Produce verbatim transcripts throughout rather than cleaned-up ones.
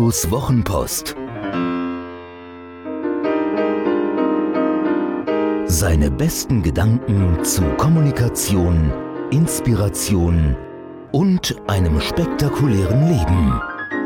Guidos Wochenpost. Seine besten Gedanken zu Kommunikation, Inspiration und einem spektakulären Leben.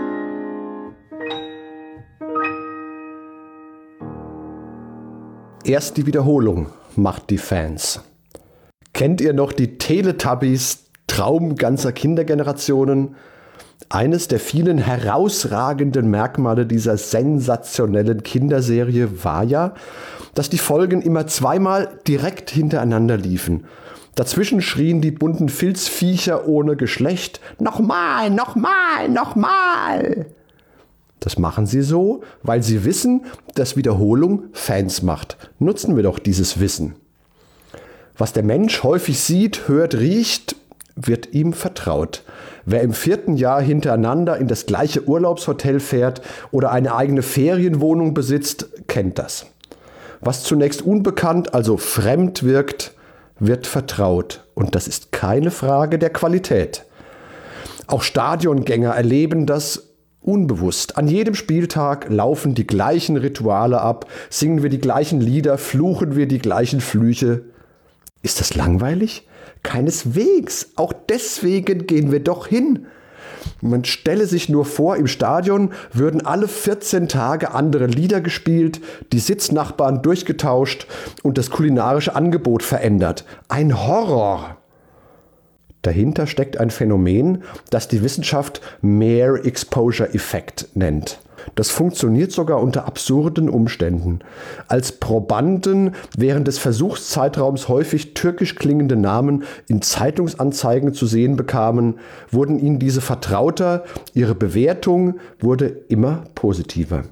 Erst die Wiederholung macht die Fans. Kennt ihr noch die Teletubbies, Traum ganzer Kindergenerationen? Eines der vielen herausragenden Merkmale dieser sensationellen Kinderserie war ja, dass die Folgen immer zweimal direkt hintereinander liefen. Dazwischen schrien die bunten Filzviecher ohne Geschlecht: Nochmal, nochmal, nochmal! Das machen sie so, weil sie wissen, dass Wiederholung Fans macht. Nutzen wir doch dieses Wissen. Was der Mensch häufig sieht, hört, riecht, wird ihm vertraut. Wer im vierten Jahr hintereinander in das gleiche Urlaubshotel fährt oder eine eigene Ferienwohnung besitzt, kennt das. Was zunächst unbekannt, also fremd wirkt, wird vertraut. Und das ist keine Frage der Qualität. Auch Stadiongänger erleben das unbewusst. An jedem Spieltag laufen die gleichen Rituale ab, singen wir die gleichen Lieder, fluchen wir die gleichen Flüche. Ist das langweilig? Keineswegs. Auch deswegen gehen wir doch hin. Man stelle sich nur vor, im Stadion würden alle vierzehn Tage andere Lieder gespielt, die Sitznachbarn durchgetauscht und das kulinarische Angebot verändert. Ein Horror! Dahinter steckt ein Phänomen, das die Wissenschaft Mere Exposure Effect nennt. Das funktioniert sogar unter absurden Umständen. Als Probanden während des Versuchszeitraums häufig türkisch klingende Namen in Zeitungsanzeigen zu sehen bekamen, wurden ihnen diese vertrauter, ihre Bewertung wurde immer positiver.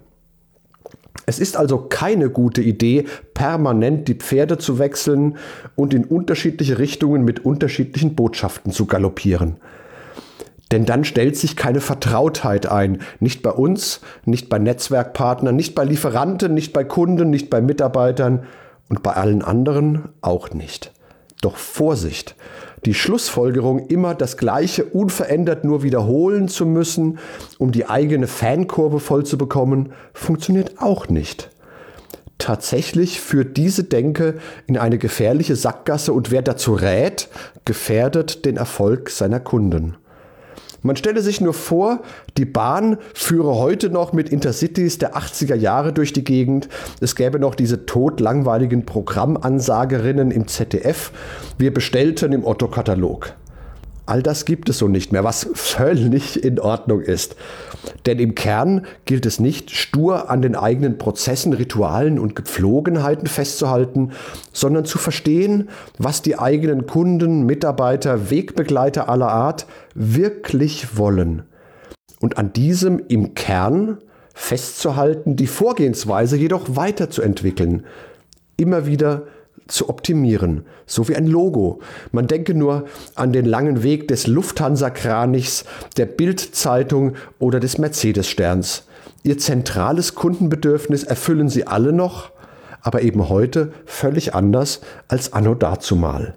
Es ist also keine gute Idee, permanent die Pferde zu wechseln und in unterschiedliche Richtungen mit unterschiedlichen Botschaften zu galoppieren. Denn dann stellt sich keine Vertrautheit ein. Nicht bei uns, nicht bei Netzwerkpartnern, nicht bei Lieferanten, nicht bei Kunden, nicht bei Mitarbeitern und bei allen anderen auch nicht. Doch Vorsicht! Die Schlussfolgerung, immer das Gleiche unverändert nur wiederholen zu müssen, um die eigene Fankurve voll zu bekommen, funktioniert auch nicht. Tatsächlich führt diese Denke in eine gefährliche Sackgasse und wer dazu rät, gefährdet den Erfolg seiner Kunden. Man stelle sich nur vor, die Bahn führe heute noch mit Intercities der achtziger Jahre durch die Gegend. Es gäbe noch diese todlangweiligen Programmansagerinnen im Z D F. Wir bestellten im Otto-Katalog. All das gibt es so nicht mehr, was völlig in Ordnung ist. Denn im Kern gilt es nicht, stur an den eigenen Prozessen, Ritualen und Gepflogenheiten festzuhalten, sondern zu verstehen, was die eigenen Kunden, Mitarbeiter, Wegbegleiter aller Art wirklich wollen. Und an diesem im Kern festzuhalten, die Vorgehensweise jedoch weiterzuentwickeln, immer wieder zu optimieren, so wie ein Logo. Man denke nur an den langen Weg des Lufthansa-Kranichs, der Bild-Zeitung oder des Mercedes-Sterns. Ihr zentrales Kundenbedürfnis erfüllen sie alle noch, aber eben heute völlig anders als anno dazumal.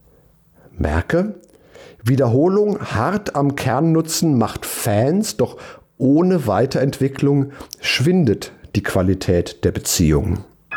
Merke, Wiederholung hart am Kern nutzen macht Fans, doch ohne Weiterentwicklung schwindet die Qualität der Beziehung.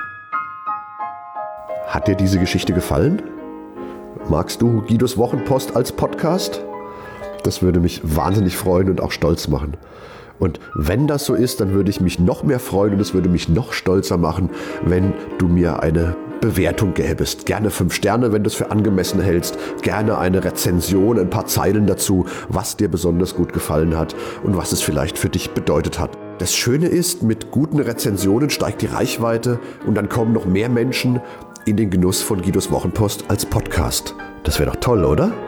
Hat dir diese Geschichte gefallen? Magst du Guidos Wochenpost als Podcast? Das würde mich wahnsinnig freuen und auch stolz machen. Und wenn das so ist, dann würde ich mich noch mehr freuen und es würde mich noch stolzer machen, wenn du mir eine Bewertung gäbest. Gerne fünf Sterne, wenn du es für angemessen hältst. Gerne eine Rezension, ein paar Zeilen dazu, was dir besonders gut gefallen hat und was es vielleicht für dich bedeutet hat. Das Schöne ist, mit guten Rezensionen steigt die Reichweite und dann kommen noch mehr Menschen in den Genuss von Guidos Wochenpost als Podcast. Das wäre doch toll, oder?